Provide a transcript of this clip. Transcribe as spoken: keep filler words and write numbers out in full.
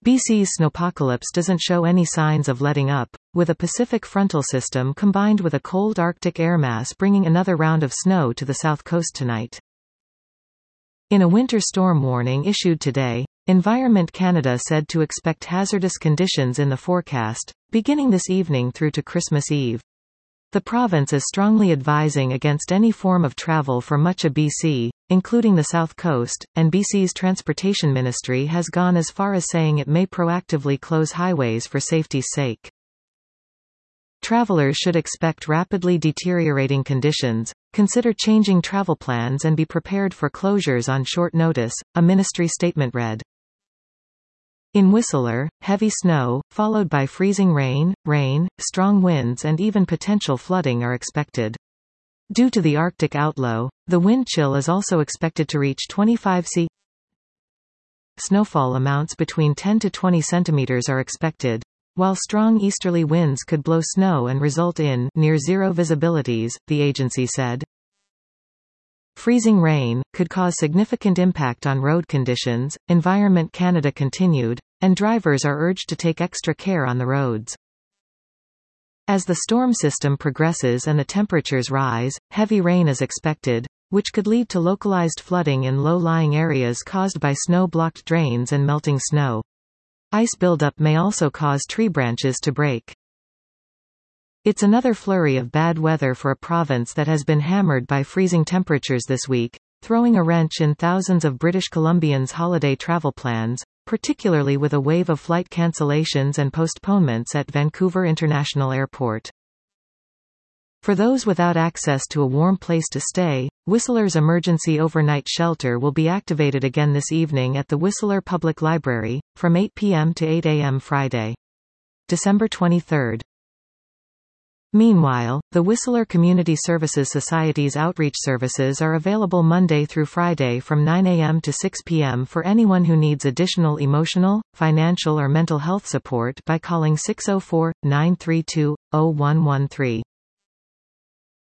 B C's snowpocalypse doesn't show any signs of letting up, with a Pacific frontal system combined with a cold Arctic air mass bringing another round of snow to the south coast tonight. In a winter storm warning issued today, Environment Canada said to expect hazardous conditions in the forecast, beginning this evening through to Christmas Eve. The province is strongly advising against any form of travel for much of B C, including the south coast, and B C's Transportation Ministry has gone as far as saying it may proactively close highways for safety's sake. Travelers should expect rapidly deteriorating conditions, consider changing travel plans and be prepared for closures on short notice, a ministry statement read. In Whistler, heavy snow, followed by freezing rain, rain, strong winds and even potential flooding are expected. Due to the Arctic outflow, the wind chill is also expected to reach twenty-five degrees Celsius. Snowfall amounts between ten to twenty centimeters are expected, while strong easterly winds could blow snow and result in near-zero visibilities, the agency said. Freezing rain could cause significant impact on road conditions, Environment Canada continued, and drivers are urged to take extra care on the roads. As the storm system progresses and the temperatures rise, heavy rain is expected, which could lead to localized flooding in low-lying areas caused by snow-blocked drains and melting snow. Ice buildup may also cause tree branches to break. It's another flurry of bad weather for a province that has been hammered by freezing temperatures this week, throwing a wrench in thousands of British Columbians' holiday travel plans, particularly with a wave of flight cancellations and postponements at Vancouver International Airport. For those without access to a warm place to stay, Whistler's emergency overnight shelter will be activated again this evening at the Whistler Public Library, from eight p m to eight a m Friday, December twenty-third. Meanwhile, the Whistler Community Services Society's outreach services are available Monday through Friday from nine a m to six p m for anyone who needs additional emotional, financial or mental health support by calling six oh four, nine three two, oh one one three.